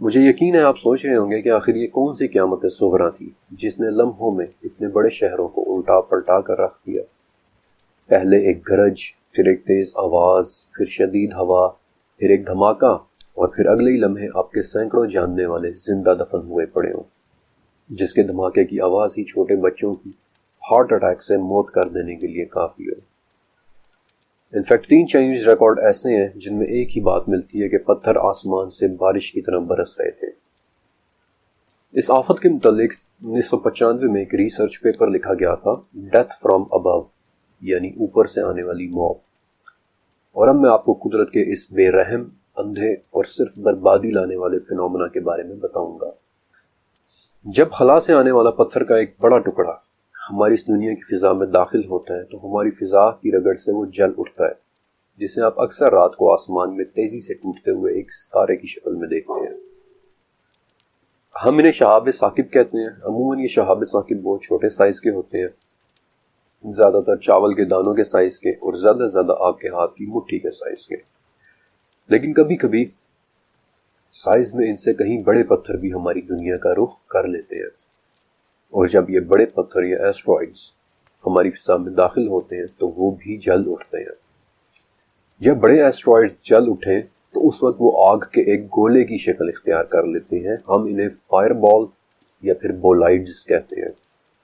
مجھے یقین ہے آپ سوچ رہے ہوں گے کہ آخر یہ کون سی قیامت صغریٰ تھی جس نے لمحوں میں اتنے بڑے شہروں کو الٹا پلٹا کر رکھ دیا۔ پہلے ایک گرج، پھر ایک تیز آواز، پھر شدید ہوا، پھر ایک دھماکہ، اور پھر اگلے ہی لمحے آپ کے سینکڑوں جاننے والے زندہ دفن ہوئے پڑے ہوں، جس کے دھماکے کی آواز ہی چھوٹے بچوں کی ہارٹ اٹیک سے موت کر دینے کے لیے کافی ہو۔ انفیکٹ 3 چائنیز ریکارڈ ایسے ہیں جن میں ایک ہی بات ملتی ہے کہ پتھر آسمان سے بارش کی طرح برس رہے تھے۔ اس آفت کے متعلق 1995 میں ایک ریسرچ پیپر لکھا گیا تھا، ڈیتھ فرام ابو، یعنی اوپر سے آنے والی موت۔ اور اب میں آپ کو قدرت کے اس بے رحم، اندھے اور صرف بربادی لانے والے فینومنا کے بارے میں بتاؤں گا۔ جب خلا سے آنے والا پتھر کا ایک بڑا ٹکڑا ہماری اس دنیا کی فضا میں داخل ہوتا ہے تو ہماری فضا کی رگڑ سے وہ جل اٹھتا ہے، جسے آپ اکثر رات کو آسمان میں تیزی سے ٹوٹتے ہوئے ایک ستارے کی شکل میں دیکھتے ہیں۔ ہم انہیں شہاب ثاقب کہتے ہیں۔ عموماً یہ شہاب ثاقب بہت چھوٹے سائز کے ہوتے ہیں، زیادہ تر چاول کے دانوں کے سائز کے اور زیادہ سے زیادہ آپ کے ہاتھ کی مٹھی کے سائز کے، لیکن کبھی کبھی سائز میں ان سے کہیں بڑے پتھر بھی ہماری دنیا کا رخ کر لیتے ہیں، اور جب یہ بڑے پتھر یا ایسٹرائڈز ہماری فضا میں داخل ہوتے ہیں تو وہ بھی جل اٹھتے ہیں۔ جب بڑے ایسٹرائڈز جل اٹھیں تو اس وقت وہ آگ کے ایک گولے کی شکل اختیار کر لیتے ہیں۔ ہم انہیں فائر بال یا پھر بولائڈز کہتے ہیں۔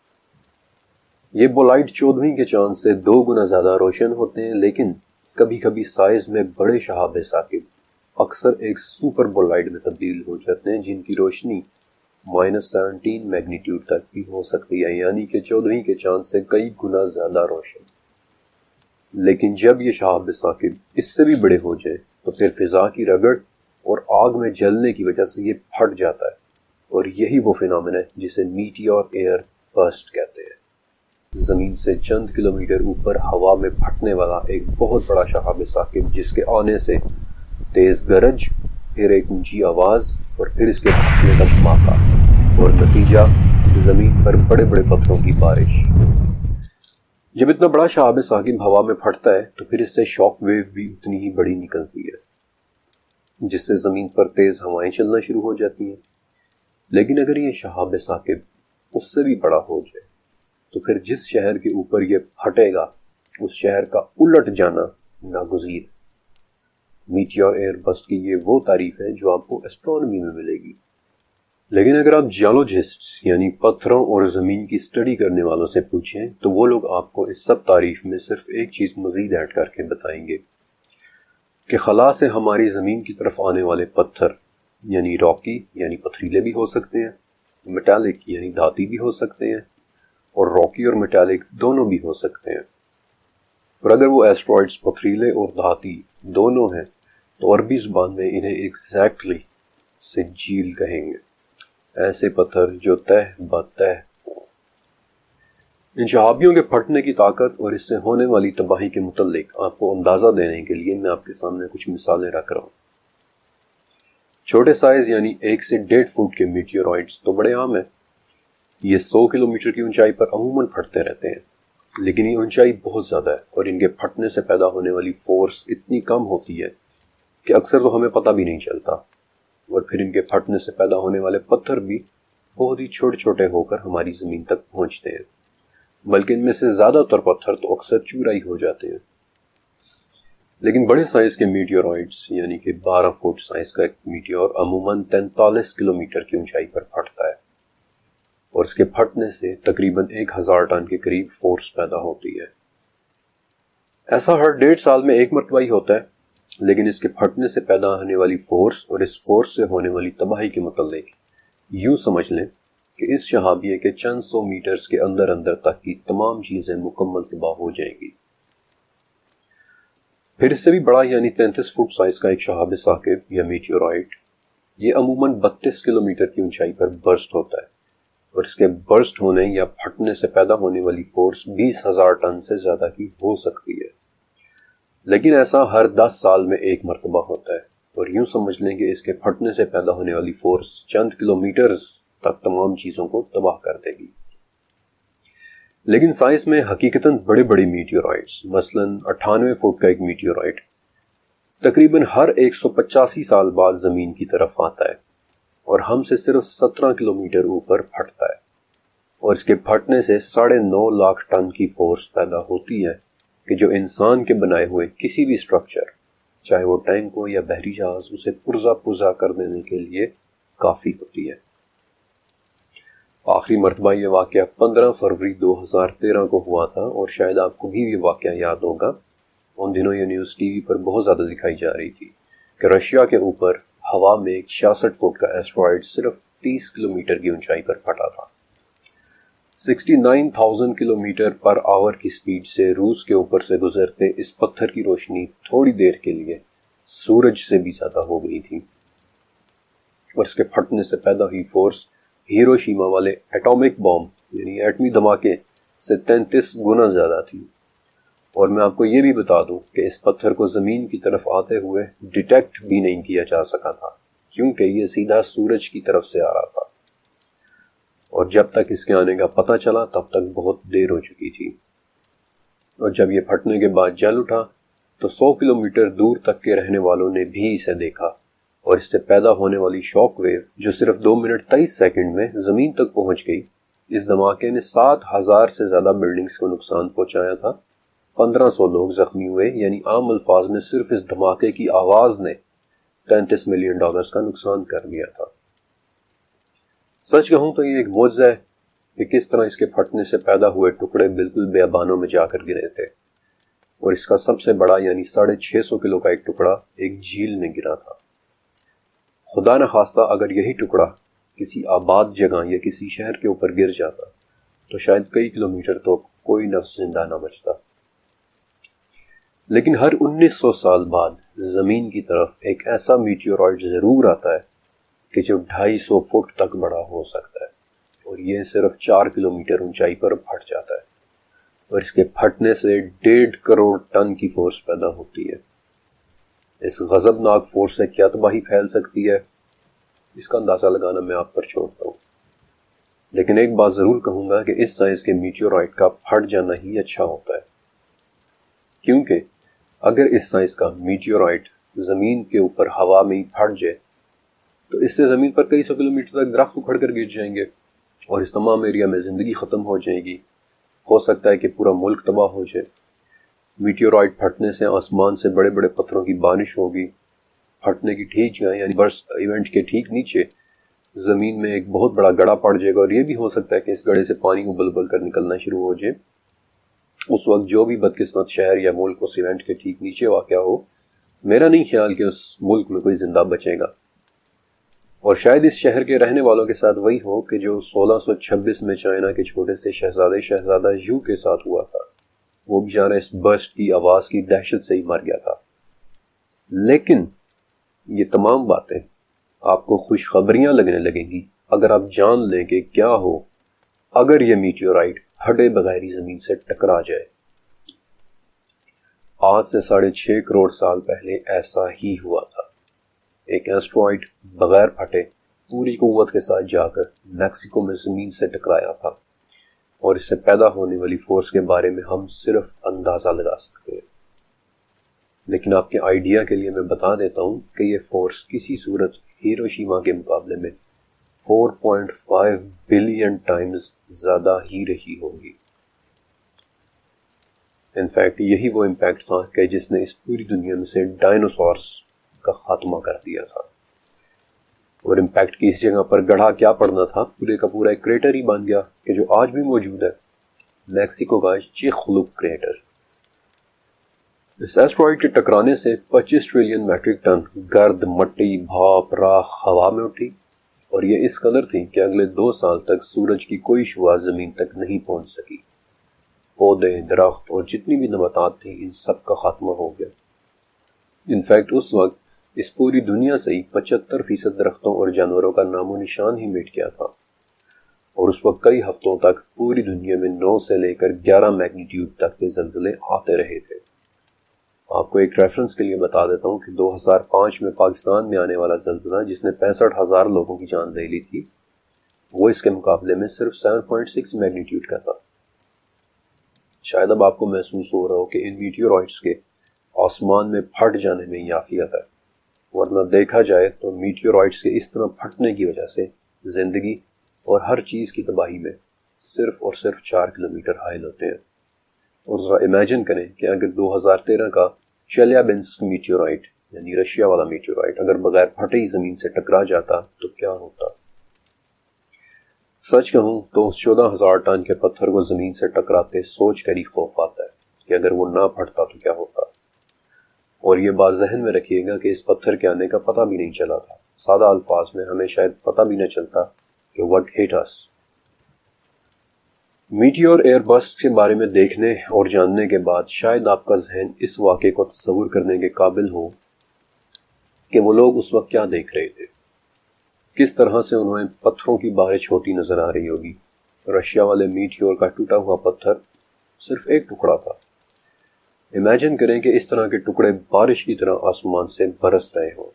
یہ بولائڈ 14ویں کے چاند سے 2 گنا زیادہ روشن ہوتے ہیں، لیکن کبھی کبھی سائز میں بڑے شہاب ثاقب اکثر ایک سپر بولائڈ میں تبدیل ہو جاتے ہیں، جن کی روشنی -17 میگنیٹیوڈ تک بھی ہو سکتی ہے، یعنی کہ 14ویں کے چاند سے کئی گنا زیادہ روشن۔ لیکن جب یہ شہاب ثاقب اس سے بھی بڑے ہو جائیں تو پھر فضا کی رگڑ اور آگ میں جلنے کی وجہ سے یہ پھٹ جاتا ہے، اور یہی وہ فینومنا ہے جسے میٹیور ایئر برسٹ کہتے ہیں۔ زمین سے چند کلومیٹر اوپر ہوا میں پھٹنے والا ایک بہت بڑا شہاب ثاقب، جس کے آنے سے تیز گرج، پھر ایک اونچی آواز، اور پھر اس کے پھٹنے کا دھماکہ، اور نتیجہ زمین پر بڑے بڑے پتھروں کی بارش۔ جب اتنا بڑا شہاب ثاقب ہوا میں پھٹتا ہے تو پھر اس سے شاک ویو بھی اتنی ہی بڑی نکلتی ہے، جس سے زمین پر تیز ہوائیں چلنا شروع ہو جاتی ہیں۔ لیکن اگر یہ شہاب ثاقب اس سے بھی بڑا ہو جائے تو پھر جس شہر کے اوپر یہ پھٹے گا اس شہر کا الٹ جانا ناگزیر ہے۔ میٹیور ایئر برسٹ کی یہ وہ تعریف ہے جو آپ کو ایسٹرونومی میں ملے گی، لیکن اگر آپ جیولوجسٹ یعنی پتھروں اور زمین کی اسٹڈی کرنے والوں سے پوچھیں تو وہ لوگ آپ کو اس سب تعریف میں صرف ایک چیز مزید ایڈ کر کے بتائیں گے کہ خلا سے ہماری زمین کی طرف آنے والے پتھر یعنی راکی یعنی پتھریلے بھی ہو سکتے ہیں، میٹالک یعنی دھاتی بھی ہو سکتے ہیں، اور راکی اور میٹالک دونوں بھی ہو سکتے ہیں۔ اور اگر وہ ایسٹرائڈز پتھریلے اور دھاتی دونوں ہیں تو عربی زبان میں انہیں ایگزیکٹلی سجیل کہیں گے، ایسے پتھر جو تہ بتہ ہوں۔ ان شہابیوں کے پھٹنے کی طاقت اور اس سے ہونے والی تباہی کے متعلق آپ کو اندازہ دینے کے لیے میں آپ کے سامنے کچھ مثالیں رکھ رہا ہوں۔ چھوٹے سائز یعنی 1 سے 1.5 فٹ کے میٹیورائٹس تو بڑے عام ہیں۔ یہ 100 کلومیٹر کی اونچائی پر عموماً پھٹتے رہتے ہیں، لیکن یہ اونچائی بہت زیادہ ہے اور ان کے پھٹنے سے پیدا ہونے والی فورس اتنی کم ہوتی ہے کہ اکثر تو ہمیں پتہ بھی نہیں چلتا، اور پھر ان کے پھٹنے سے پیدا ہونے والے پتھر بھی بہت ہی چھوٹے چھوٹے ہو کر ہماری زمین تک پہنچتے ہیں، بلکہ ان میں سے زیادہ تر پتھر تو اکثر چورا ہی ہو جاتے ہیں۔ لیکن بڑے سائز کے میٹیورائٹس یعنی کہ 12 فٹ سائز کا ایک میٹیور عموماً 43 کلومیٹر کی اونچائی پر پھٹتا ہے، اور اس کے پھٹنے سے تقریباً 1000 ٹن کے قریب فورس پیدا ہوتی ہے۔ ایسا ہر 1.5 سال میں ایک مرتبہ ہی ہوتا ہے، لیکن اس کے پھٹنے سے پیدا ہونے والی فورس اور اس فورس سے ہونے والی تباہی کے متعلق یوں سمجھ لیں کہ اس شہابیے کے چند 100 میٹرز کے اندر اندر تک کی تمام چیزیں مکمل تباہ ہو جائیں گی۔ پھر اس سے بھی بڑا یعنی 33 فٹ سائز کا ایک شہاب ثاقب یا میٹیورائٹ، یہ عموماً 32 کلومیٹر کی اونچائی پر برسٹ ہوتا ہے، اور اس کے برسٹ ہونے یا پھٹنے سے پیدا ہونے والی فورس 20,000 ٹن سے زیادہ کی ہو سکتی ہے، لیکن ایسا ہر 10 سال میں ایک مرتبہ ہوتا ہے، اور یوں سمجھ لیں کہ اس کے پھٹنے سے پیدا ہونے والی فورس چند کلومیٹرز تک تمام چیزوں کو تباہ کر دے گی۔ لیکن سائنس میں حقیقتاً بڑے بڑے میٹیورائٹس، مثلاً 98 فٹ کا ایک میٹیورائٹ تقریباً ہر 185 سال بعد زمین کی طرف آتا ہے، اور ہم سے صرف 17 کلومیٹر اوپر پھٹتا ہے، اور اس کے پھٹنے سے 9.5 لاکھ ٹن کی فورس پیدا ہوتی ہے کہ جو انسان کے بنائے ہوئے کسی بھی سٹرکچر، چاہے وہ ٹینک ہو یا بحری جہاز، اسے پرزا کر دینے کے لیے کافی ہوتی ہے۔ آخری مرتبہ یہ واقعہ 15 فروری 2013 کو ہوا تھا، اور شاید آپ کو بھی یہ واقعہ یاد ہوگا۔ ان دنوں یہ نیوز ٹی وی پر بہت زیادہ دکھائی جا رہی تھی کہ رشیا کے اوپر ہوا میں ایک 66 فٹ کا ایسٹرائیڈ صرف 30 کلومیٹر کی اونچائی پر پھٹا تھا۔ 69,000 کلومیٹر پر آور کی سپیڈ سے روس کے اوپر سے گزرتے اس پتھر کی روشنی تھوڑی دیر کے لیے سورج سے بھی زیادہ ہو گئی تھی، اور اس کے پھٹنے سے پیدا ہوئی فورس ہیروشیما والے ایٹامک بام یعنی ایٹمی دھماکے سے 33 گنا زیادہ تھی۔ اور میں آپ کو یہ بھی بتا دوں کہ اس پتھر کو زمین کی طرف آتے ہوئے ڈیٹیکٹ بھی نہیں کیا جا سکا تھا، کیونکہ یہ سیدھا سورج کی طرف سے آ رہا تھا، اور جب تک اس کے آنے کا پتہ چلا تب تک بہت دیر ہو چکی تھی۔ اور جب یہ پھٹنے کے بعد جل اٹھا تو 100 کلومیٹر دور تک کے رہنے والوں نے بھی اسے دیکھا، اور اس سے پیدا ہونے والی شاک ویو جو صرف 2 منٹ 23 سیکنڈ میں زمین تک پہنچ گئی، اس دھماکے نے 7,000 سے زیادہ بلڈنگز کو نقصان پہنچایا تھا، 1500 لوگ زخمی ہوئے، یعنی عام الفاظ میں صرف اس دھماکے کی آواز نے $33 ملین کا نقصان کر دیا تھا۔ سچ کہوں تو یہ ایک معجزہ ہے کہ کس طرح اس کے پھٹنے سے پیدا ہوئے ٹکڑے بالکل بیابانوں میں جا کر گرے تھے، اور اس کا سب سے بڑا یعنی 650 کلو کا ایک ٹکڑا ایک جھیل میں گرا تھا۔ خدا نہ خواستہ اگر یہی ٹکڑا کسی آباد جگہ یا کسی شہر کے اوپر گر جاتا تو شاید کئی کلومیٹر تو کوئی نفس زندہ نہ بچتا۔ لیکن ہر 1900 سال بعد زمین کی طرف ایک ایسا میٹیورائٹ ضرور آتا ہے کہ جو 250 فٹ تک بڑا ہو سکتا ہے، اور یہ صرف 4 کلومیٹر اونچائی پر پھٹ جاتا ہے، اور اس کے پھٹنے سے 1.5 کروڑ ٹن کی فورس پیدا ہوتی ہے۔ اس غضبناک فورس سے کیا تباہی پھیل سکتی ہے، اس کا اندازہ لگانا میں آپ پر چھوڑتا ہوں، لیکن ایک بات ضرور کہوں گا کہ اس سائز کے میٹیورائٹ کا پھٹ جانا ہی اچھا ہوتا ہے، کیونکہ اگر اس سائز کا میٹیورائٹ زمین کے اوپر ہوا میں ہی پھٹ جائے تو اس سے زمین پر کئی 100 کلومیٹر تک درخت اکھڑ کر گر جائیں گے، اور اس تمام ایریا میں زندگی ختم ہو جائے گی، ہو سکتا ہے کہ پورا ملک تباہ ہو جائے۔ میٹیورائٹ پھٹنے سے آسمان سے بڑے بڑے پتھروں کی بارش ہوگی، پھٹنے کی ٹھیک جگہ یعنی برسٹ ایونٹ کے ٹھیک نیچے زمین میں ایک بہت بڑا گڑھا پڑ جائے گا، اور یہ بھی ہو سکتا ہے کہ اس گڑھے سے پانی ابل ابل کر نکلنا شروع ہو جائے۔ اس وقت جو بھی بدقسمت شہر یا ملک اس ایونٹ کے ٹھیک نیچے واقع ہو، میرا نہیں خیال کہ اس ملک میں کوئی زندہ بچے گا، اور شاید اس شہر کے رہنے والوں کے ساتھ وہی ہو کہ جو 1626 میں چائنا کے چھوٹے سے شہزادہ یو کے ساتھ ہوا تھا۔ وہ بیچارہ اس برسٹ کی آواز کی دہشت سے ہی مر گیا تھا۔ لیکن یہ تمام باتیں آپ کو خوشخبریاں لگنے لگیں گی اگر آپ جان لیں کہ کیا ہو اگر یہ میٹیورائٹ پھٹے بغیر ہی زمین سے ٹکرا جائے۔ آج سے 6.5 کروڑ سال پہلے ایسا ہی ہوا تھا۔ ایک ایسٹرائڈ بغیر پھٹے پوری قوت کے ساتھ جا کر میکسیکو میں زمین سے ٹکرایا تھا، اور اس سے پیدا ہونے والی فورس کے بارے میں ہم صرف اندازہ لگا سکتے ہیں۔ لیکن آپ کے آئیڈیا کے لیے میں بتا دیتا ہوں کہ یہ فورس کسی صورت ہیروشیما کے مقابلے میں 4.5 بلین ٹائمز زیادہ ہی رہی ہوگی۔ انفیکٹ یہی وہ امپیکٹ تھا کہ جس نے اس پوری دنیا میں سے ڈائنوسارز کا خاتمہ کر دیا تھا، اور امپیکٹ کی اس جگہ پر گڑھا کیا پڑنا تھا، پورے کا پورا ایک کریٹر ہی بن گیا کہ جو آج بھی موجود ہے، میکسیکو کا چیخلوک کریٹر۔ اس ایسٹرائڈ کے ٹکرانے سے 25 ٹریلین میٹرک ٹن گرد، مٹی، بھاپ، راکھ ہوا میں اٹھی، اور یہ اس قدر تھی کہ اگلے 2 سال تک سورج کی کوئی شعاع زمین تک نہیں پہنچ سکی۔ پودے، درخت اور جتنی بھی نباتات تھیں، ان سب کا خاتمہ ہو گیا۔ انفیکٹ اس وقت اس پوری دنیا سے ہی 75% درختوں اور جانوروں کا نام و نشان ہی مٹ گیا تھا، اور اس وقت کئی ہفتوں تک پوری دنیا میں 9 سے لے کر 11 میگنیٹیوڈ تک کے زلزلے آتے رہے تھے۔ آپ کو ایک ریفرنس کے لیے بتا دیتا ہوں کہ 2005 میں پاکستان میں آنے والا زلزلہ جس نے 65,000 لوگوں کی جان لے لی تھی، وہ اس کے مقابلے میں صرف 7.6 میگنیٹیوڈ کا تھا۔ شاید اب آپ کو محسوس ہو رہا ہو کہ ان میٹیورائٹس کے آسمان میں پھٹ جانے میں ہی عافیت ہے، ورنہ دیکھا جائے تو میٹیورائٹس کے اس طرح پھٹنے کی وجہ سے زندگی اور ہر چیز کی تباہی میں صرف اور صرف 4 کلومیٹر حائل ہوتے ہیں۔ اور ذرا امیجن کریں کہ اگر 2013 کا چیلیابنسک میٹیورائٹ یعنی رشیا والا میٹیورائٹ اگر بغیر پھٹے ہی زمین سے ٹکرا جاتا تو کیا ہوتا۔ سچ کہوں تو اس 14,000 ٹن کے پتھر کو زمین سے ٹکراتے سوچ کر ہی خوف آتا ہے کہ اگر وہ نہ پھٹتا تو کیا ہوتا۔ اور یہ بات ذہن میں رکھیے گا کہ اس پتھر کے آنے کا پتہ بھی نہیں چلا تھا۔ سادہ الفاظ میں ہمیں شاید پتہ بھی نہ چلتا کہ what hit us۔ Meteor airburst کے بارے میں دیکھنے اور جاننے کے بعد شاید آپ کا ذہن اس واقعے کو تصور کرنے کے قابل ہو کہ وہ لوگ اس وقت کیا دیکھ رہے تھے، کس طرح سے انہیں پتھروں کی بارش ہوتی نظر آ رہی ہوگی۔ رشیا والے میٹیور کا ٹوٹا ہوا پتھر صرف ایک ٹکڑا تھا۔ امیجن کریں کہ اس طرح کے ٹکڑے بارش کی طرح آسمان سے برس رہے ہوں۔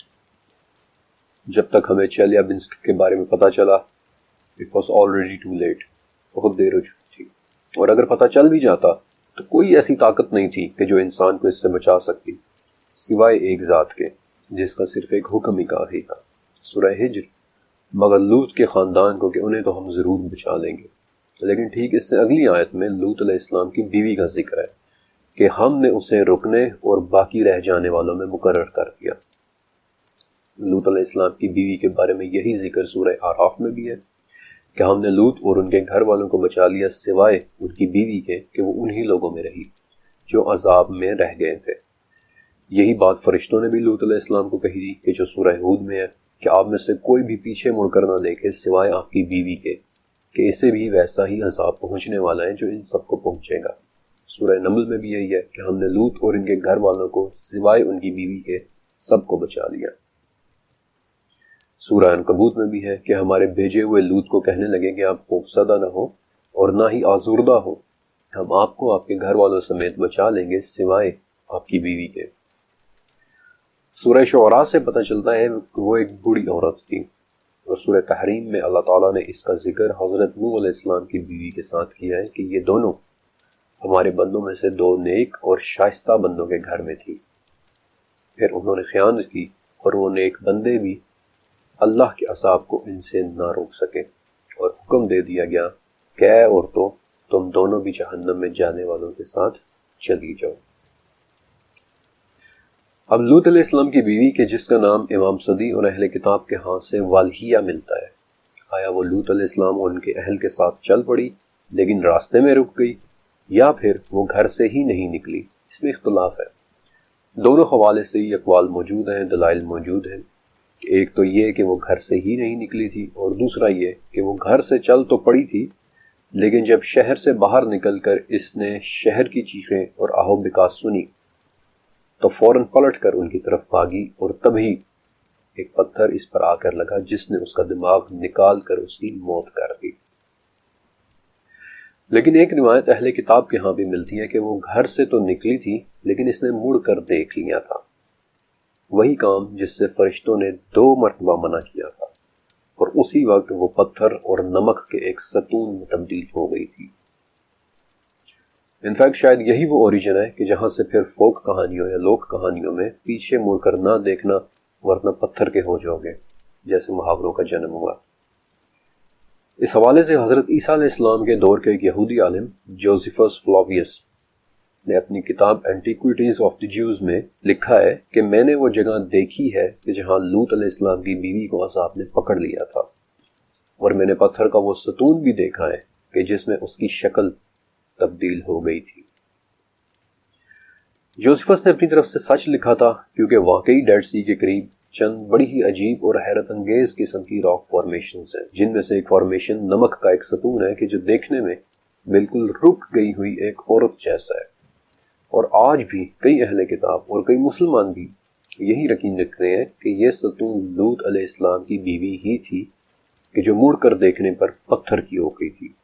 جب تک ہمیں چیلیابنسک کے بارے میں پتہ چلا it was already too late، بہت دیر ہو چکی تھی۔ اور اگر پتہ چل بھی جاتا تو کوئی ایسی طاقت نہیں تھی کہ جو انسان کو اس سے بچا سکتی، سوائے ایک ذات کے جس کا صرف ایک حکم ہی کافی تھا، سورہ ہجر، مگر لوط کے خاندان کو کہ انہیں تو ہم ضرور بچا لیں گے۔ لیکن ٹھیک اس سے اگلی آیت میں لوط علیہ السلام کی بیوی کا ذکر ہے کہ ہم نے اسے رکنے اور باقی رہ جانے والوں میں مقرر کر دیا۔ لوط علیہ السلام کی بیوی کے بارے میں یہی ذکر سورہ اعراف میں بھی ہے کہ ہم نے لوط اور ان کے گھر والوں کو بچا لیا سوائے ان کی بیوی کے کہ وہ انہی لوگوں میں رہی جو عذاب میں رہ گئے تھے۔ یہی بات فرشتوں نے بھی لوط علیہ السلام کو کہی تھی کہ جو سورہ ہود میں ہے کہ آپ میں سے کوئی بھی پیچھے مڑ کر نہ دیکھے سوائے آپ کی بیوی کے کہ اسے بھی ویسا ہی عذاب پہنچنے والا ہے جو ان سب کو پہنچے گا۔ سورہ نمل میں بھی یہی ہے کہ ہم نے لوط اور ان کے گھر والوں کو سوائے ان کی بیوی کے سب کو بچا لیا۔ سورہ عنکبوت میں بھی ہے کہ ہمارے بھیجے ہوئے لوط کو کہنے لگے کہ آپ خوفزدہ نہ ہو اور نہ ہی آزردہ ہو، ہم آپ کو آپ کے گھر والوں سمیت بچا لیں گے سوائے آپ کی بیوی کے۔ سورہ شعراء سے پتہ چلتا ہے کہ وہ ایک بوڑھی عورت تھی، اور سورہ تحریم میں اللہ تعالیٰ نے اس کا ذکر حضرت نوح علیہ السلام کی بیوی کے ساتھ کیا ہے کہ یہ دونوں ہمارے بندوں میں سے 2 نیک اور شائستہ بندوں کے گھر میں تھی، پھر انہوں نے خیانت کی اور وہ نیک بندے بھی اللہ کے عذاب کو ان سے نہ روک سکے، اور حکم دے دیا گیا کہ اے عورتوں تم دونوں بھی جہنم میں جانے والوں کے ساتھ چلی جاؤ۔ اب لوط علیہ السلام کی بیوی کے جس کا نام امام صدی اور اہل کتاب کے ہاں سے والہیہ ملتا ہے، آیا وہ لوط علیہ السلام اور ان کے اہل کے ساتھ چل پڑی لیکن راستے میں رک گئی، یا پھر وہ گھر سے ہی نہیں نکلی؟ اس میں اختلاف ہے۔ دونوں حوالے سے یہ اقوال موجود ہیں، دلائل موجود ہیں۔ ایک تو یہ کہ وہ گھر سے ہی نہیں نکلی تھی، اور دوسرا یہ کہ وہ گھر سے چل تو پڑی تھی لیکن جب شہر سے باہر نکل کر اس نے شہر کی چیخیں اور آہ و بکا سنی تو فوراً پلٹ کر ان کی طرف بھاگی، اور تبھی ایک پتھر اس پر آ کر لگا جس نے اس کا دماغ نکال کر اس کی موت کر دی۔ لیکن ایک روایت اہل کتاب کے ہاں بھی ملتی ہے کہ وہ گھر سے تو نکلی تھی لیکن اس نے مڑ کر دیکھ لیا تھا، وہی کام جس سے فرشتوں نے 2 مرتبہ منع کیا تھا، اور اسی وقت وہ پتھر اور نمک کے ایک ستون میں تبدیل ہو گئی تھی۔ انفیکٹ شاید یہی وہ اوریجن ہے کہ جہاں سے پھر فوک کہانیوں یا لوک کہانیوں میں پیچھے مڑ کر نہ دیکھنا ورنہ پتھر کے ہو جاؤ گے جیسے محاوروں کا جنم ہوا۔ اس حوالے سے حضرت عیسیٰ علیہ السلام کے دور کے ایک یہودی عالم جوزیفس فلاویس نے اپنی کتاب اینٹیکویٹیز آف دی جیوز میں لکھا ہے کہ میں نے وہ جگہ دیکھی ہے کہ جہاں لوط علیہ السلام کی بیوی کو عذاب نے پکڑ لیا تھا، اور میں نے پتھر کا وہ ستون بھی دیکھا ہے کہ جس میں اس کی شکل تبدیل ہو گئی تھی۔ جوزیفس نے اپنی طرف سے سچ لکھا تھا کیونکہ واقعی ڈیڈ سی کے قریب چند بڑی ہی عجیب اور حیرت انگیز قسم کی راک فارمیشنز ہیں، جن میں سے ایک فارمیشن نمک کا ایک ستون ہے کہ جو دیکھنے میں بالکل رک گئی ہوئی ایک عورت جیسا ہے، اور آج بھی کئی اہل کتاب اور کئی مسلمان بھی یہی یقین رکھتے ہیں کہ یہ ستون لوط علیہ السلام کی بیوی ہی تھی کہ جو مڑ کر دیکھنے پر پتھر کی ہو گئی تھی۔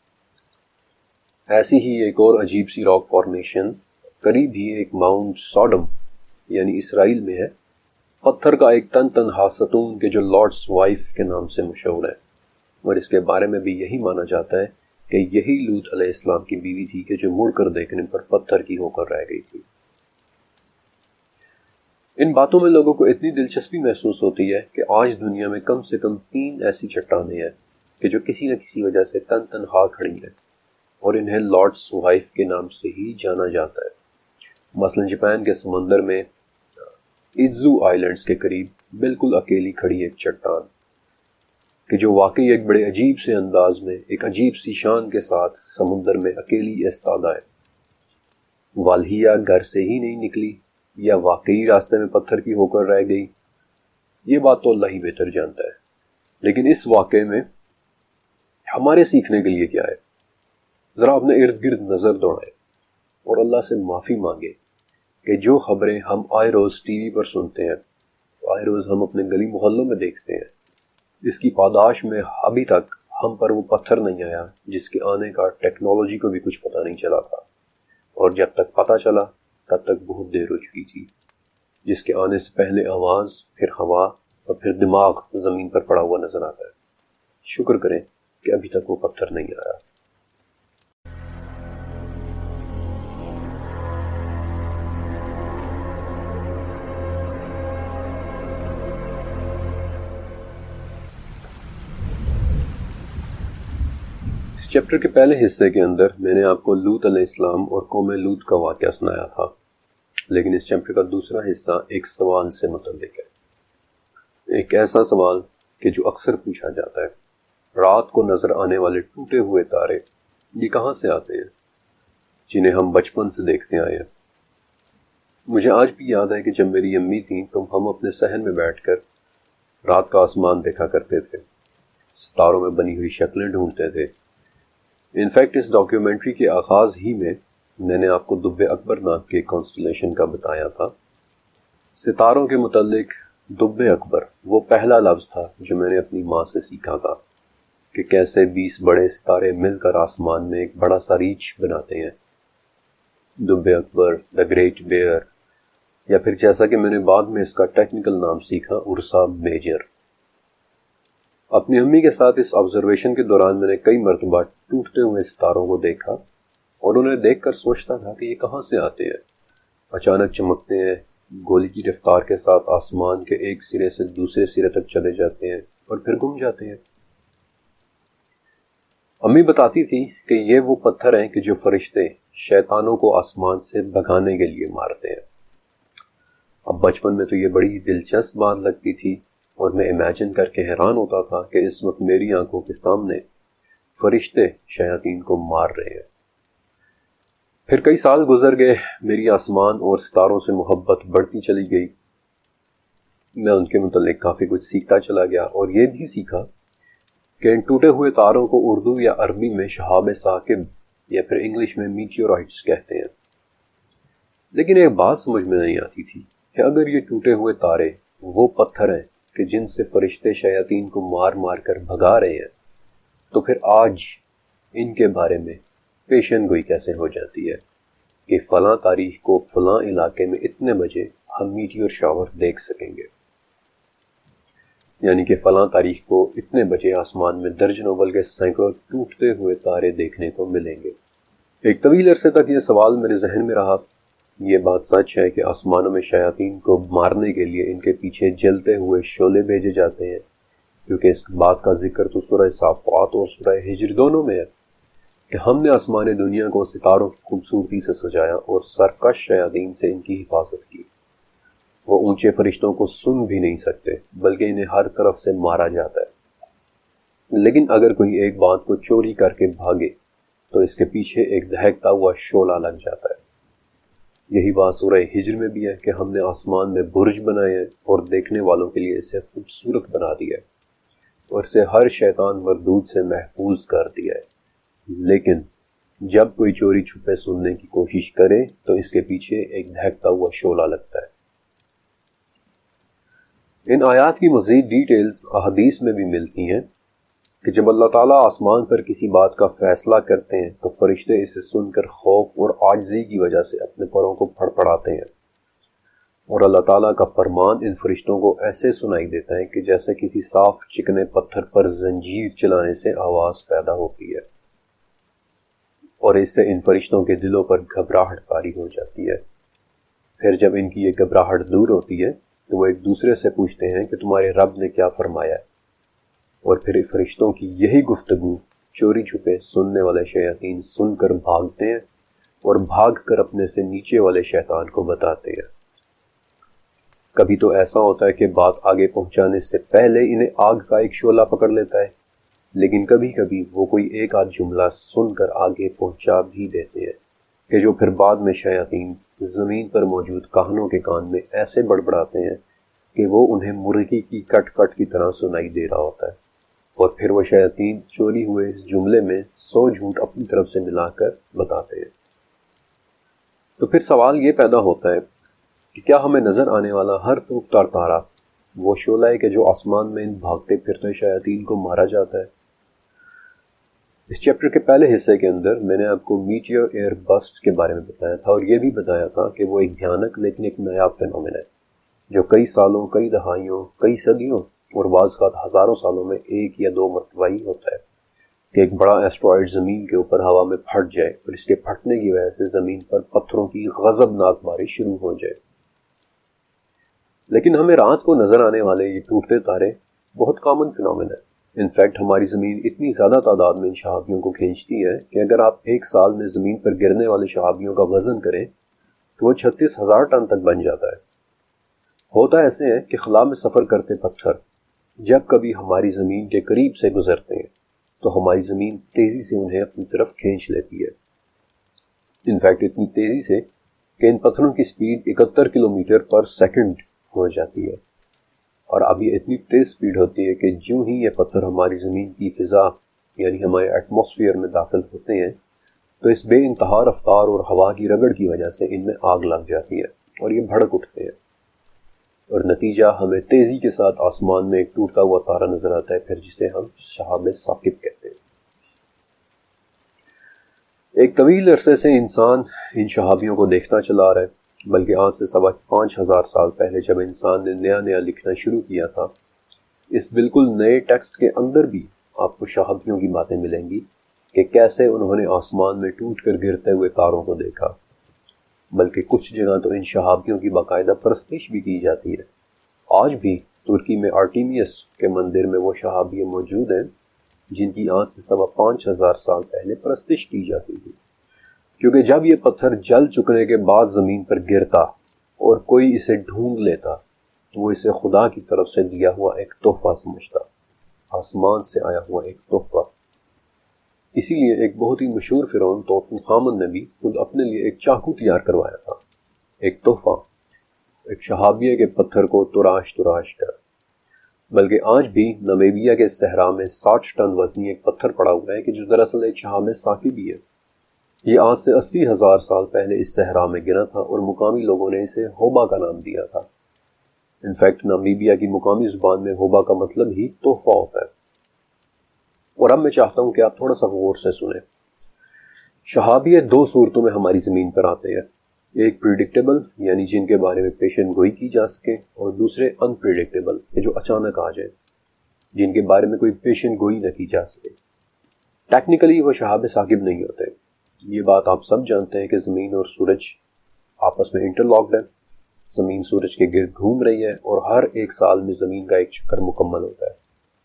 ایسی ہی ایک اور عجیب سی راک فارمیشن قریب ہی ایک ماؤنٹ سوڈم یعنی اسرائیل میں ہے، پتھر کا ایک تنہا ستون کہ جو لارڈس وائف کے نام سے مشہور ہے، اور اس کے بارے میں بھی یہی مانا جاتا ہے کہ یہی لوط علیہ السلام کی بیوی تھی کہ جو مڑ کر دیکھنے پر پتھر کی ہو کر رہ گئی تھی۔ ان باتوں میں لوگوں کو اتنی دلچسپی محسوس ہوتی ہے کہ آج دنیا میں کم سے کم 3 ایسی چٹانیں ہیں کہ جو کسی نہ کسی وجہ سے تنہا کھڑی ہیں، اور انہیں لارڈس وائف کے نام سے ہی جانا جاتا ہے۔ مثلا جاپان کے سمندر میں ایزو آئیلینڈز کے قریب بالکل اکیلی کھڑی ایک چٹان کہ جو واقعی ایک بڑے عجیب سے انداز میں ایک عجیب سی شان کے ساتھ سمندر میں اکیلی ایستادہ ہے۔ والہیا گھر سے ہی نہیں نکلی یا واقعی راستے میں پتھر کی ہو کر رہ گئی، یہ بات تو اللہ ہی بہتر جانتا ہے۔ لیکن اس واقعے میں ہمارے سیکھنے کے لیے کیا ہے؟ ذرا اپنے ارد گرد نظر دوڑائیں اور اللہ سے معافی مانگے کہ جو خبریں ہم آئے روز ٹی وی پر سنتے ہیں، آئے روز ہم اپنے گلی محلوں میں دیکھتے ہیں، اس کی پاداش میں ابھی تک ہم پر وہ پتھر نہیں آیا جس کے آنے کا ٹیکنالوجی کو بھی کچھ پتہ نہیں چلا تھا، اور جب تک پتہ چلا تب تک بہت دیر ہو چکی تھی، جس کے آنے سے پہلے آواز، پھر ہوا اور پھر دماغ زمین پر پڑا ہوا نظر آتا ہے۔ شکر کریں کہ ابھی تک وہ پتھر نہیں آیا۔ اس چیپٹر کے پہلے حصے کے اندر میں نے آپ کو لوط علیہ السلام اور قوم لوط کا واقعہ سنایا تھا، لیکن اس چیپٹر کا دوسرا حصہ ایک سوال سے متعلق ہے، ایک ایسا سوال کہ جو اکثر پوچھا جاتا ہے۔ رات کو نظر آنے والے ٹوٹے ہوئے تارے یہ کہاں سے آتے ہیں، جنہیں ہم بچپن سے دیکھتے آئے ہیں؟ مجھے آج بھی یاد ہے کہ جب میری امی تھیں تو ہم اپنے صحن میں بیٹھ کر رات کا آسمان دیکھا کرتے تھے، ستاروں میں بنی ہوئی شکلیں ڈھونڈتے تھے۔ انفیکٹ اس ڈاکیومنٹری کے آغاز ہی میں نے آپ کو دب اکبر نام کے کانسٹلیشن کا بتایا تھا۔ ستاروں کے متعلق دب اکبر وہ پہلا لفظ تھا جو میں نے اپنی ماں سے سیکھا تھا کہ کیسے 20 بڑے ستارے مل کر آسمان میں ایک بڑا سا ریچھ بناتے ہیں۔ دب اکبر، دا گریٹ بیئر، یا پھر جیسا کہ میں نے بعد میں اس کا ٹیکنیکل نام سیکھا، ارسا میجر۔ اپنی امی کے ساتھ اس آبزرویشن کے دوران میں نے کئی مرتبہ ٹوٹتے ہوئے ستاروں کو دیکھا اور انہیں دیکھ کر سوچتا تھا کہ یہ کہاں سے آتے ہیں، اچانک چمکتے ہیں، گولی کی رفتار کے ساتھ آسمان کے ایک سرے سے دوسرے سرے تک چلے جاتے ہیں اور پھر گم جاتے ہیں۔ امی بتاتی تھی کہ یہ وہ پتھر ہیں کہ جو فرشتے شیطانوں کو آسمان سے بھگانے کے لیے مارتے ہیں۔ اب بچپن میں تو یہ بڑی دلچسپ بات لگتی تھی اور میں امیجن کر کے حیران ہوتا تھا کہ اس وقت میری آنکھوں کے سامنے فرشتے شیاطین کو مار رہے ہیں۔ پھر کئی سال گزر گئے، میری آسمان اور ستاروں سے محبت بڑھتی چلی گئی، میں ان کے متعلق کافی کچھ سیکھتا چلا گیا اور یہ بھی سیکھا کہ ان ٹوٹے ہوئے تاروں کو اردو یا عربی میں شہاب ثاقب یا پھر انگلش میں میٹیورائٹس کہتے ہیں۔ لیکن ایک بات سمجھ میں نہیں آتی تھی کہ اگر یہ ٹوٹے ہوئے تارے وہ پتھر ہیں کہ جن سے فرشتے شیاطین کو مار مار کر بھگا رہے ہیں، تو پھر آج ان کے بارے میں پیشن گوئی کیسے ہو جاتی ہے کہ فلاں تاریخ کو فلاں علاقے میں اتنے بجے ہم میٹیور شاور دیکھ سکیں گے، یعنی کہ فلاں تاریخ کو اتنے بجے آسمان میں درجنوں بلکہ سینکڑوں ٹوٹتے ہوئے تارے دیکھنے کو ملیں گے۔ ایک طویل عرصے تک یہ سوال میرے ذہن میں رہا۔ یہ بات سچ ہے کہ آسمانوں میں شیاطین کو مارنے کے لیے ان کے پیچھے جلتے ہوئے شعلے بھیجے جاتے ہیں، کیونکہ اس بات کا ذکر تو سورہ صافات اور سورہ ہجر دونوں میں ہے کہ ہم نے آسمان دنیا کو ستاروں کی خوبصورتی سے سجایا اور سرکش شیاطین سے ان کی حفاظت کی۔ وہ اونچے فرشتوں کو سن بھی نہیں سکتے بلکہ انہیں ہر طرف سے مارا جاتا ہے۔ لیکن اگر کوئی ایک بات کو چوری کر کے بھاگے تو اس کے پیچھے ایک دہکتا ہوا شعلہ لگ جاتا ہے۔ یہی بات سورہ ہجر میں بھی ہے کہ ہم نے آسمان میں برج بنائے ہیں اور دیکھنے والوں کے لیے اسے خوبصورت بنا دیا ہے اور اسے ہر شیطان مردود سے محفوظ کر دیا ہے۔ لیکن جب کوئی چوری چھپے سننے کی کوشش کرے تو اس کے پیچھے ایک دہکتا ہوا شعلہ لگتا ہے۔ ان آیات کی مزید ڈیٹیلز احادیث میں بھی ملتی ہیں کہ جب اللہ تعالیٰ آسمان پر کسی بات کا فیصلہ کرتے ہیں تو فرشتے اسے سن کر خوف اور عاجزی کی وجہ سے اپنے پروں کو پھڑپڑاتے ہیں، اور اللہ تعالیٰ کا فرمان ان فرشتوں کو ایسے سنائی دیتا ہے کہ جیسے کسی صاف چکنے پتھر پر زنجیر چلانے سے آواز پیدا ہوتی ہے، اور اس سے ان فرشتوں کے دلوں پر گھبراہٹ طاری ہو جاتی ہے۔ پھر جب ان کی یہ گھبراہٹ دور ہوتی ہے تو وہ ایک دوسرے سے پوچھتے ہیں کہ تمہارے رب نے کیا فرمایا ہے، اور پھر فرشتوں کی یہی گفتگو چوری چھپے سننے والے شیاطین سن کر بھاگتے ہیں اور بھاگ کر اپنے سے نیچے والے شیطان کو بتاتے ہیں۔ کبھی تو ایسا ہوتا ہے کہ بات آگے پہنچانے سے پہلے انہیں آگ کا ایک شعلہ پکڑ لیتا ہے، لیکن کبھی کبھی وہ کوئی ایک آدھ جملہ سن کر آگے پہنچا بھی دیتے ہیں کہ جو پھر بعد میں شیاطین زمین پر موجود کاہنوں کے کان میں ایسے بڑبڑاتے ہیں کہ وہ انہیں مرغی کی کٹ کٹ کی طرح سنائی دے رہا ہوتا ہے، اور پھر وہ شیاطین چوری ہوئے اس جملے میں 100 جھوٹ اپنی طرف سے ملا کر بتاتے ہیں۔ تو پھر سوال یہ پیدا ہوتا ہے کہ کیا ہمیں نظر آنے والا ہر تار تارہ وہ شعلہ ہے کہ جو آسمان میں ان بھاگتے پھرتے شیاطین کو مارا جاتا ہے؟ اس چیپٹر کے پہلے حصے کے اندر میں نے آپ کو میٹیور ایئر بسٹ کے بارے میں بتایا تھا، اور یہ بھی بتایا تھا کہ وہ ایک بھیانک لیکن ایک نایاب فینومین ہے جو کئی سالوں، کئی دہائیوں، کئی صدیوں اور بعض اوقات ہزاروں سالوں میں ایک یا دو مرتبہ ہی ہوتا ہے کہ ایک بڑا ایسٹرائڈ زمین کے اوپر ہوا میں پھٹ جائے اور اس کے پھٹنے کی وجہ سے زمین پر پتھروں کی غضبناک بارش شروع ہو جائے۔ لیکن ہمیں رات کو نظر آنے والے یہ ٹوٹتے تارے بہت کامن فینومین ہے۔ انفیکٹ ہماری زمین اتنی زیادہ تعداد میں ان شہابیوں کو کھینچتی ہے کہ اگر آپ ایک سال میں زمین پر گرنے والے شہابیوں کا وزن کریں تو وہ 36,000 ٹن تک بن جاتا ہے۔ ہوتا ایسے ہے کہ خلا میں سفر کرتے پتھر جب کبھی ہماری زمین کے قریب سے گزرتے ہیں تو ہماری زمین تیزی سے انہیں اپنی طرف کھینچ لیتی ہے۔ انفیکٹ اتنی تیزی سے کہ ان پتھروں کی سپیڈ 71 کلومیٹر پر سیکنڈ ہو جاتی ہے، اور اب یہ اتنی تیز سپیڈ ہوتی ہے کہ جو ہی یہ پتھر ہماری زمین کی فضا یعنی ہمارے ایٹماسفیئر میں داخل ہوتے ہیں تو اس بے انتہا رفتار اور ہوا کی رگڑ کی وجہ سے ان میں آگ لگ جاتی ہے اور یہ بھڑک اٹھتے ہیں، اور نتیجہ ہمیں تیزی کے ساتھ آسمان میں ایک ٹوٹتا ہوا تارا نظر آتا ہے، پھر جسے ہم شہاب ثاقب کہتے ہیں۔ ایک طویل عرصے سے انسان ان شہابیوں کو دیکھتا چلا رہا ہے، بلکہ آج سے 5,500 سال پہلے جب انسان نے نیا لکھنا شروع کیا تھا، اس بالکل نئے ٹیکسٹ کے اندر بھی آپ کو شہابیوں کی باتیں ملیں گی کہ کیسے انہوں نے آسمان میں ٹوٹ کر گرتے ہوئے تاروں کو دیکھا، بلکہ کچھ جگہ تو ان شہابیوں کی باقاعدہ پرستش بھی کی جاتی ہے۔ آج بھی ترکی میں آرٹیمیس کے مندر میں وہ شہابیے موجود ہیں جن کی آج سے 5,500 سال پہلے پرستش کی جاتی تھی، کیونکہ جب یہ پتھر جل چکنے کے بعد زمین پر گرتا اور کوئی اسے ڈھونڈ لیتا تو وہ اسے خدا کی طرف سے دیا ہوا ایک تحفہ سمجھتا، آسمان سے آیا ہوا ایک تحفہ۔ اسی لیے ایک بہت ہی مشہور فرعون توتن خامن نے بھی خود اپنے لیے ایک چاقو تیار کروایا تھا، ایک تحفہ، ایک شہابیہ کے پتھر کو تراش کر۔ بلکہ آج بھی نمیبیا کے صحرا میں 60 ٹن وزنی ایک پتھر پڑا ہوا ہے کہ جو دراصل ایک شہاب ثاقب ہی ہے۔ یہ آج سے 80,000 سال پہلے اس صحرا میں گرا تھا اور مقامی لوگوں نے اسے ہوبا کا نام دیا تھا۔ انفیکٹ نمیبیا کی مقامی زبان میں ہوبا کا مطلب ہی تحفہ ہوتا ہے۔ اور اب میں چاہتا ہوں کہ آپ تھوڑا سا غور سے سنیں۔ شہابیہ 2 صورتوں میں ہماری زمین پر آتے ہیں، ایک پریڈکٹیبل یعنی جن کے بارے میں پیشن گوئی کی جا سکے، اور دوسرے انپریڈکٹیبل کہ جو اچانک آ جائیں، جن کے بارے میں کوئی پیشن گوئی نہ کی جا سکے۔ ٹیکنیکلی وہ شہاب ثاقب نہیں ہوتے، یہ بات آپ سب جانتے ہیں کہ زمین اور سورج آپس میں انٹرلاکڈ ہے، زمین سورج کے گرد گھوم رہی ہے اور ہر 1 سال میں زمین کا ایک چکر مکمل ہوتا ہے۔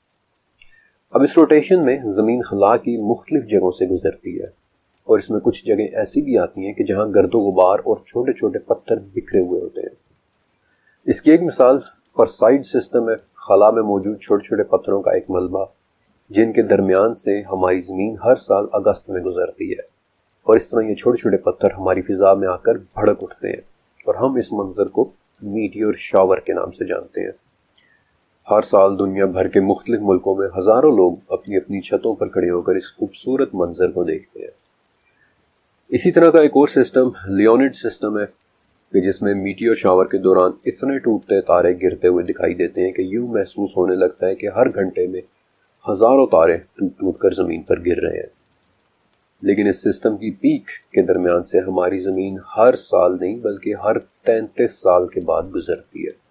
اب اس روٹیشن میں زمین خلا کی مختلف جگہوں سے گزرتی ہے، اور اس میں کچھ جگہیں ایسی بھی آتی ہیں کہ جہاں گرد و غبار اور چھوٹے چھوٹے پتھر بکھرے ہوئے ہوتے ہیں۔ اس کی ایک مثال پرسائڈ سسٹم ہے، خلا میں موجود چھوٹے چھوٹے پتھروں کا ایک ملبہ جن کے درمیان سے ہماری زمین ہر سال اگست میں گزرتی ہے، اور اس طرح یہ چھوٹے چھوٹے پتھر ہماری فضا میں آ کر بھڑک اٹھتے ہیں، اور ہم اس منظر کو میٹیور شاور کے نام سے جانتے ہیں۔ ہر سال دنیا بھر کے مختلف ملکوں میں ہزاروں لوگ اپنی اپنی چھتوں پر کھڑے ہو کر اس خوبصورت منظر کو دیکھتے ہیں۔ اسی طرح کا ایک اور سسٹم لیونڈ سسٹم ہے کہ جس میں میٹیور شاور کے دوران اتنے ٹوٹتے تارے گرتے ہوئے دکھائی دیتے ہیں کہ یوں محسوس ہونے لگتا ہے کہ ہر گھنٹے میں ہزاروں تارے ٹوٹ کر زمین پر گر رہے ہیں۔ لیکن اس سسٹم کی پیک کے درمیان سے ہماری زمین ہر سال نہیں بلکہ ہر 33 سال کے بعد گزرتی ہے۔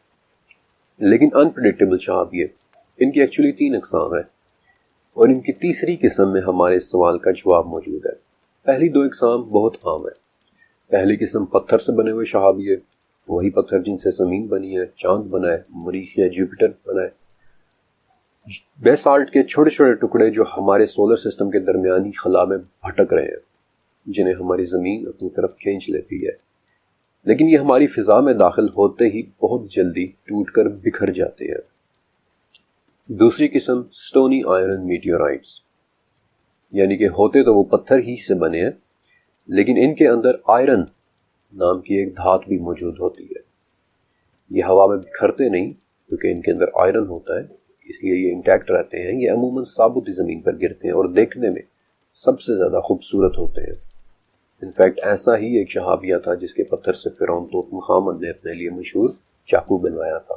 لیکن انپریڈکٹیبل شہابیہ، ان کی ایکچولی 3 اقسام ہیں، اور ان کی تیسری قسم میں ہمارے سوال کا جواب موجود ہے۔ پہلی 2 اقسام بہت عام ہیں۔ پہلی قسم پتھر سے بنے ہوئے شہابیے، وہی پتھر جن سے زمین بنی ہے، چاند بنا ہے، مریخ یا جوپیٹر بنا ہے۔ بیسالٹ کے چھوٹے چھوٹے ٹکڑے جو ہمارے سولر سسٹم کے درمیانی خلا میں بھٹک رہے ہیں، جنہیں ہماری زمین اپنی طرف کھینچ لیتی ہے، لیکن یہ ہماری فضا میں داخل ہوتے ہی بہت جلدی ٹوٹ کر بکھر جاتے ہیں۔ دوسری قسم سٹونی آئرن میٹیورائٹس، یعنی کہ ہوتے تو وہ پتھر ہی سے بنے ہیں، لیکن ان کے اندر آئرن نام کی ایک دھات بھی موجود ہوتی ہے۔ یہ ہوا میں بکھرتے نہیں کیونکہ ان کے اندر آئرن ہوتا ہے، اس لیے یہ انٹیکٹ رہتے ہیں۔ یہ عموماً ثابت زمین پر گرتے ہیں اور دیکھنے میں سب سے زیادہ خوبصورت ہوتے ہیں۔ انفیکٹ ایسا ہی ایک شہابیہ تھا جس کے پتھر سے فرعون توت عنخ آمن نے اپنے لیے مشہور چاقو بنوایا تھا۔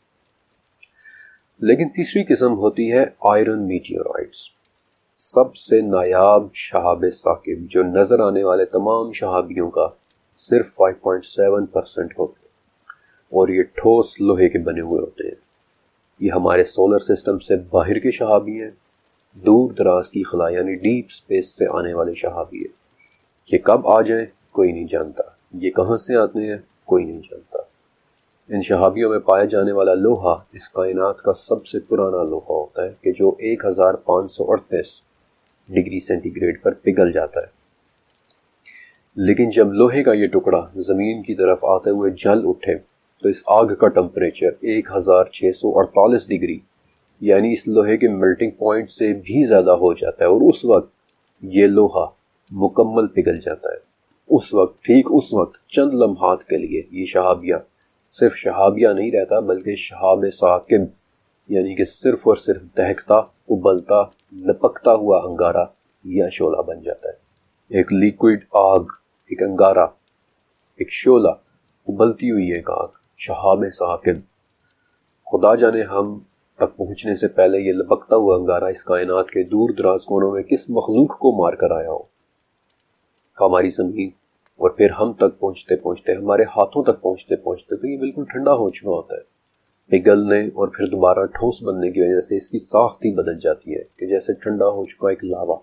لیکن تیسری قسم ہوتی ہے آئرن میٹیورائٹس، سب سے نایاب شہاب ثاقب، جو نظر آنے والے تمام شہابیوں کا صرف 5.7% ہوتے ہیں، اور یہ ٹھوس لوہے کے بنے ہوئے ہوتے ہیں۔ یہ ہمارے سولر سسٹم سے باہر کے شہابی ہیں، دور دراز کی خلا یعنی ڈیپ سپیس سے آنے والے شہابی ہیں۔ یہ کب آ جائیں کوئی نہیں جانتا، یہ کہاں سے آتے ہیں کوئی نہیں جانتا۔ ان شہابیوں میں پایا جانے والا لوہا اس کائنات کا سب سے پرانا لوہا ہوتا ہے کہ جو 1538 ڈگری سینٹی گریڈ پر پگھل جاتا ہے۔ لیکن جب لوہے کا یہ ٹکڑا زمین کی طرف آتے ہوئے جل اٹھے تو اس آگ کا ٹمپریچر 1648 ڈگری یعنی اس لوہے کے میلٹنگ پوائنٹ سے بھی زیادہ ہو جاتا ہے، اور اس وقت یہ لوہا مکمل پگھل جاتا ہے۔ ٹھیک اس وقت چند لمحات کے لیے یہ شہابیہ صرف شہابیہ نہیں رہتا بلکہ شہاب ثاقب، یعنی کہ صرف اور صرف دہکتا، ابلتا، لپکتا ہوا انگارہ یا شعلہ بن جاتا ہے۔ ایک لیکوڈ آگ، ایک انگارہ، ایک شعلہ، ابلتی ہوئی ایک آگ، شہاب ثاقب۔ خدا جانے ہم تک پہنچنے سے پہلے یہ لپکتا ہوا انگارہ اس کائنات کے دور دراز کونوں میں کس مخلوق کو مار کر آیا ہو۔ ہماری زمین اور پھر ہم تک پہنچتے پہنچتے، ہمارے ہاتھوں تک پہنچتے پہنچتے تو یہ بالکل ٹھنڈا ہو چکا ہوتا ہے۔ پگھلنے اور پھر دوبارہ ٹھوس بننے کی وجہ سے اس کی ساخت ہی بدل جاتی ہے کہ جیسے ٹھنڈا ہو چکا ایک لاوا۔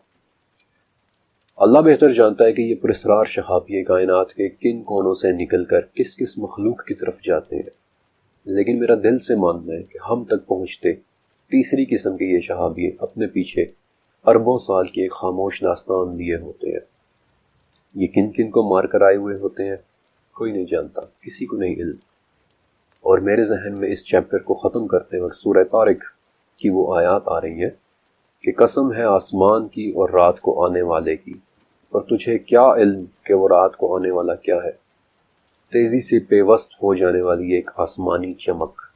اللہ بہتر جانتا ہے کہ یہ پراسرار شہابیہ کائنات کے کن کونوں سے نکل کر کس کس مخلوق کی طرف جاتے ہیں، لیکن میرا دل سے ماننا ہے کہ ہم تک پہنچتے تیسری قسم کے یہ شہابیہ اپنے پیچھے اربوں سال کی ایک خاموش داستان لیے ہوتے ہیں۔ یہ کن کن کو مار کر آئے ہوئے ہوتے ہیں کوئی نہیں جانتا، کسی کو نہیں علم۔ اور میرے ذہن میں اس چیپٹر کو ختم کرتے وقت سورہ طارق کی وہ آیات آ رہی ہے کہ قسم ہے آسمان کی اور رات کو آنے والے کی، اور تجھے کیا علم کہ وہ رات کو آنے والا کیا ہے، تیزی سے پیوست ہو جانے والی ایک آسمانی چمک۔